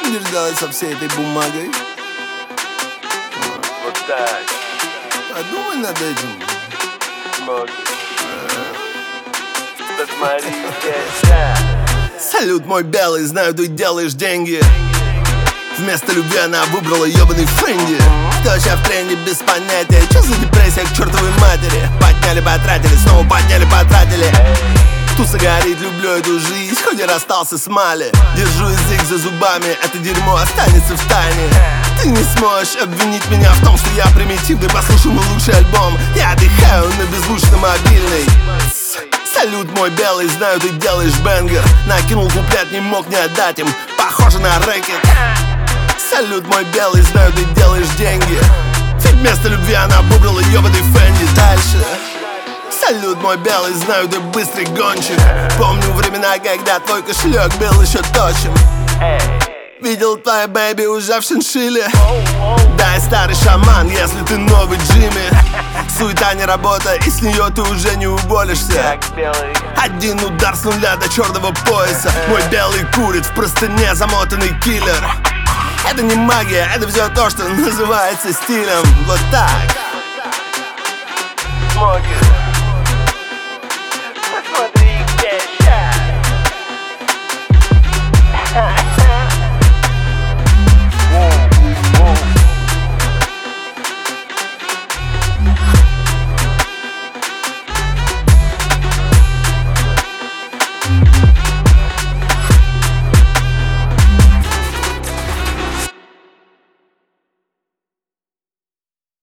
будешь делать со всей этой бумагой? Вот так. Подумай над этим. Смотри. Посмотри, да. Салют, мой белый, знаю, ты делаешь деньги. Вместо любви она выбрала ебаный френди. Кто сейчас в тренде, без понятия. Чё за депрессия к чертовой матери? Подняли, потратили, снова подняли, потратили. Туса горит, люблю эту жизнь, хоть и расстался с Мали. Держу язык за зубами, это дерьмо останется в тайне. Ты не сможешь обвинить меня в том, что я примитивный. Послушай мой лучший альбом, я отдыхаю на беззвучно мобильный. Салют, мой белый, знаю, ты делаешь бенгер. Накинул куплет, не мог не отдать им, похоже на рэкет. Салют, мой белый, знаю, ты делаешь деньги. Ведь вместо любви она выбрала ебаный Фенди. Дальше. Салют, мой белый, знаю, ты быстрый гонщик. Помню времена, когда твой кошелек был еще точен. Видел твоя бэби уже в шиншилле. Да, я старый шаман, если ты новый Джимми. Суета не работа, и с нее ты уже не уволишься. Один удар с нуля до черного пояса. Мой белый курит в простыне замотанный киллер. Это не магия, это все то, что называется стилем. Вот так. Смоги.